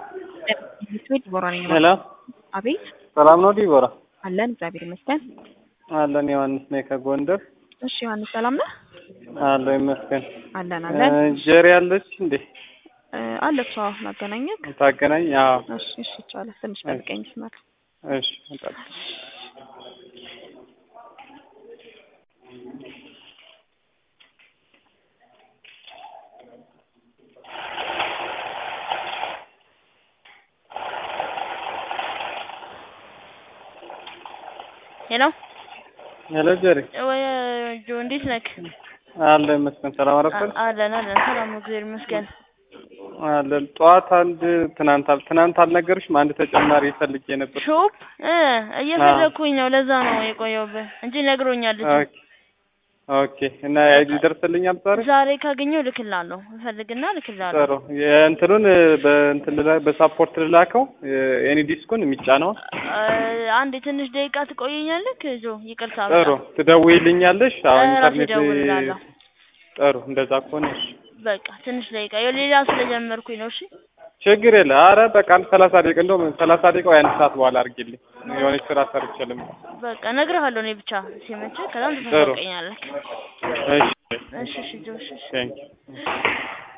ስዊት ቦራኒ ነው። ሄሎ አቤት ሰላም ነው ዲቦራ? አለን እግዚአብሔር ይመስገን። አለን ዮሐንስ ነኝ ከጎንደር። እሺ ዮሐንስ ሰላም ነህ? አለን ይመስገን። አለን ጀሪ አለች እንዴ? አለች። አዎ ማገናኘት ታገናኝ? አዎ እሺ ይቻላል። ትንሽ ጠብቀኝ ስማል። እሺ ሄሎ ጀሪ ወይ ጆ እንዴት ነህ? አለን ይመስገን። ሰላም አረፈን? አለን ሰላም እግዚአብሔር ይመስገን። አለን። ጠዋት ትናንት አልነገርሽም? አንድ ተጨማሪ ፈልጌ ነበር። ሾፕ እየፈለኩኝ ነው። ለዛ ነው የቆየሁብህ እንጂ ነግሮኛል። ኦኬ። እና ይደርስልኛል ዛሬ ካገኘው ልክላለሁ። እፈልግና ልክላለሁ። ጥሩ። የእንትኑን በሳፖርት ልላከው ኤኒ ዲስኩን የሚጫነው አንድ ትንሽ ደቂቃ ትቆየኛለህ? ጆ ይቅርታ። ጥሩ። ትደውይልኛለሽ? አሁን ኢንተርኔት እደውልልሃለሁ። ጥሩ። እንደዛ ከሆነ በቃ ትንሽ ደቂቃ ሌላ ስለጀመርኩኝ ነው። እሺ ችግር የለ። አረ በቃ 30 ደቂቃ እንደውም 30 ደቂቃ ወይ አንድ ሰዓት በኋላ አድርጊልኝ። የሆነች ስራ ሰርችልም። በቃ እነግርሃለሁ። እኔ ብቻ ሲመችህ ከዛም ትፈቀኛለህ። እሺ እሺ ጆ እሺ። ቴንክ ዩ